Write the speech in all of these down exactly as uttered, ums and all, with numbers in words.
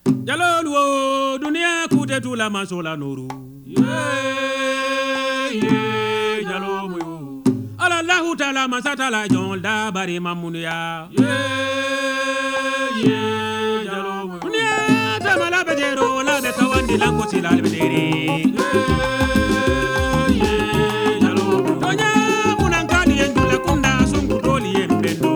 Jalol wo dunia kute tula masola nuru. Yeah, yeah, jalo mo. Allahu ta'ala masatala jon da bari mamunya. Yeah, yeah, jalo mo. Dunia tamala bejero la be kawandi lanko silal bedere. Yeah, yeah, jalo mo. Tonya munankani endule kunda sungu doli yembendo.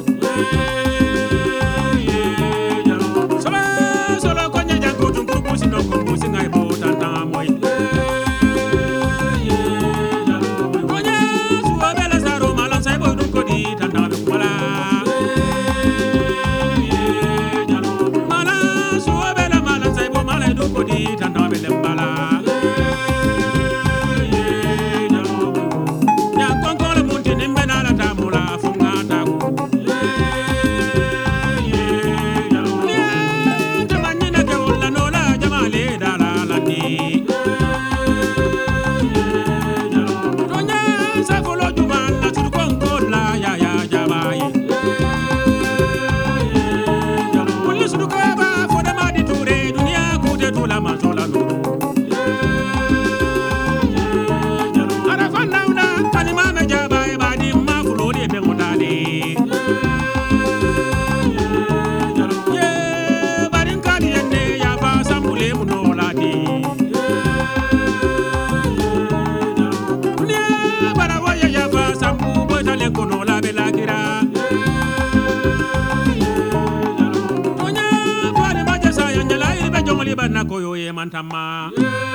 Mantama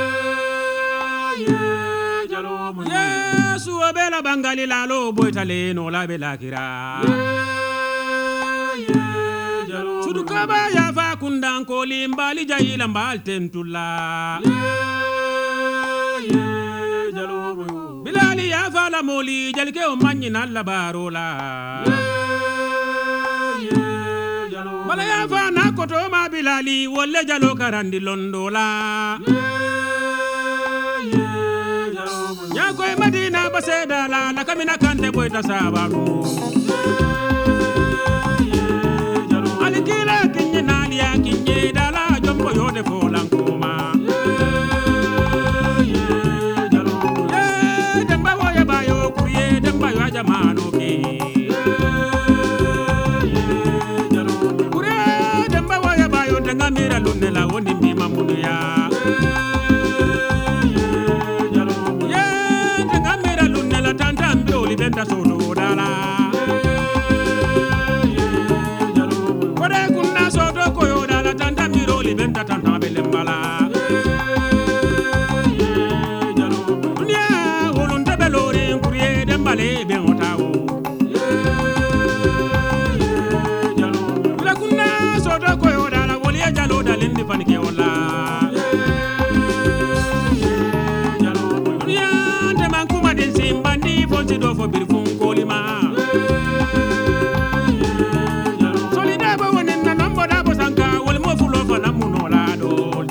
Yesu abela bangali lalo boitale no la bela kira Sudukaba ya fa kundan ko limbali jayila mbal tentula Bilali ya fa la moli jalke o manyi na la barola Bala ya fa na koto ma Bilali wolle jalo karandi londola Ya koy Madina baseda la la kamina kante boyta sabaru Alikila kinye nalia kinye dala jombo yode folankoma Ye demba woya bayo kuye demba yo jamano ki Ngamira lunela woni mi mamudu ya Yeah ngamira lunela tanta mboli benda sodo dala Kode kunna sodo koyo dala tanta mboli benda tanta belembala Dunia ulunte belori kuriye dembale be otawo Kula kunna sodo koyo jalo dalindi panike wala Dunia te mankuma den simbandi fonsi do fo birfun kolima Solida ba wonen na nombo da bo sanka wol mo fulo fa namuno la dol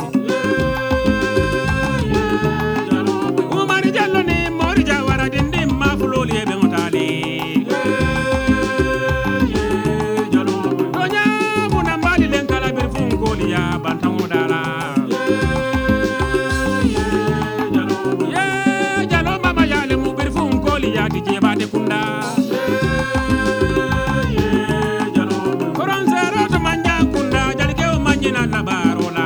Umar jallo ni mori jawara dindi ma fulo liebe ngotali Ya bantangu dala Yeah jalo mama yale mu birfun koli ya dije bade kunda Koron zero to manja kunda jalike o manjina la barola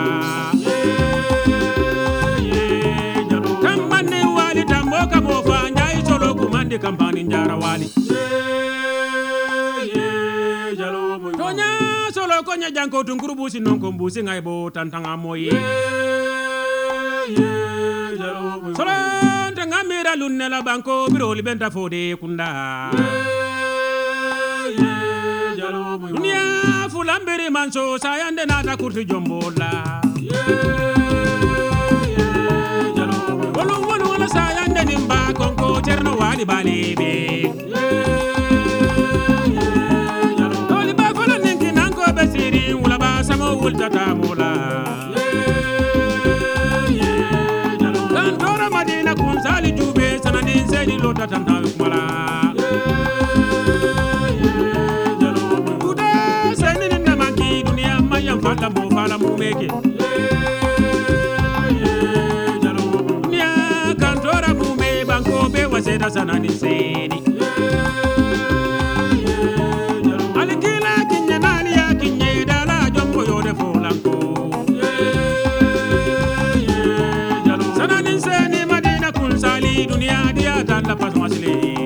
Tambane wali tamboka mofa njai solo kumandi kampani njara wali Tonya solo konya janko tunguru busi nonko busi ngaibo tantanga moye Solo tanga mira lunela banko biroli benta fode kunda Dunia fulambiri manso sayande nata kurti jombola Wolu wolu wala sayande nimba konko terno wali balebe Basiri wula ba samo wulta tamola Kantora Madina kunsali jube sanani sedi lota tanta kumala Kuda seni nina manki dunia mayam fala mo fala mo meke sanani seni alikila kinye naliya kinye dala jombo yode folanko sanani seni madina kun sali dunia dia tan la pas masle